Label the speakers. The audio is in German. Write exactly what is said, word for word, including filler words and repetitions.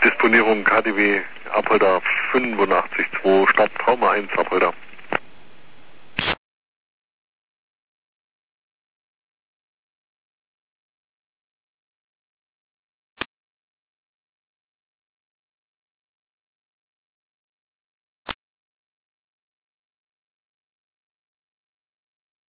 Speaker 1: Disponierung K D W Apolda fünfundachtzig zwei, Start Trauma eins Apolda.